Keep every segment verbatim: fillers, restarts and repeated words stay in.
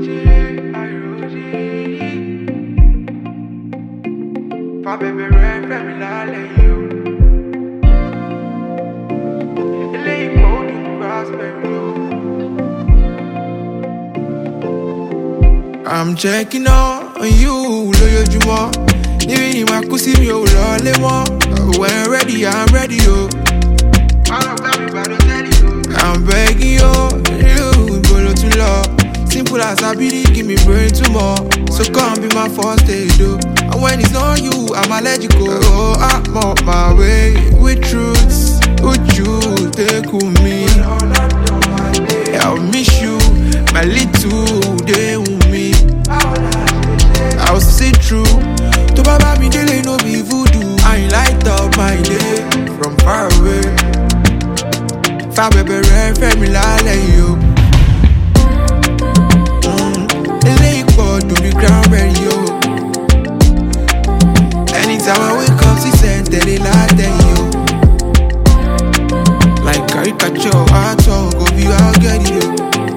I'm checking on you, lójoojúmọ́. Níbi ni màá kú sí mi ò lọlé mọ́. When ready, I'm ready, yo. I'm begging you, you ibo lo tún lọ. Simple as abidi, give me brain tomorrow. So come be my first aid, though. And when it's not you, I'm allergic. Oh, I'm on my way with truths. Would you take with me? I'll miss you, my little day with me. I'll say true. To baba me daily no be voodoo. I light up my day from far away. Fa bebe re fe mi lale yo. Ele ipo do be ground ready yo. Anytime I wake up, she said that they like that yo. Like caricature, I talk of you, I'll get it yo.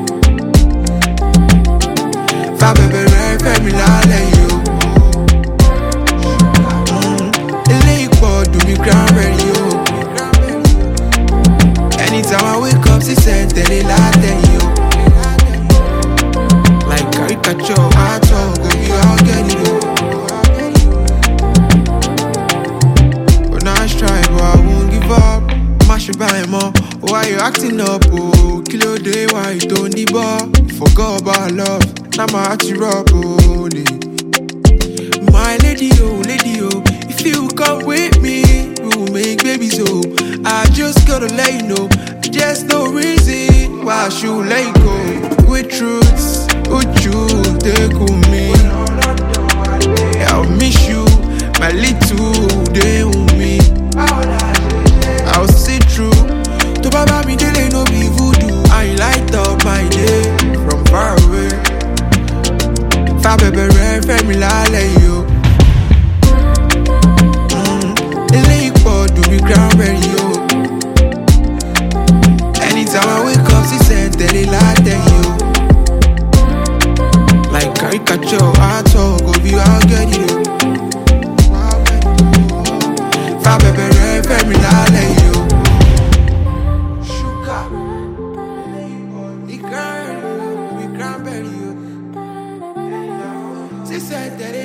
Fa bebe re fe mi lale yo. Ele ipo do be ground ready yo. Anytime I wake up, she said that they like that yo. Like caricature, I talk of you, I'll get it yo. But now I strive, but I won't give up. Mash it by more. Why you acting up? Oh, kilo day, why you don't need bar? Forgot about love, now my heart you up, oh, my lady, oh, lady, oh. If you come with me, we'll make babies, oh. I just gotta let you know, there's no reason why I should let you go. With truths, would you take with me? I'll miss you, my little day with me. I'll say true. To baba me daily no be voodoo. I light up my day from far away. Fa bebe re fe mi lale yo. Ele ipo do be ground ready yo. Anytime I wake up, she said that they like that yo. Like caricature, I talk of you, I'll get it yo. Fa bebe re fe mi lale yo. Sugar, the ground, the ground ready yo. She said that they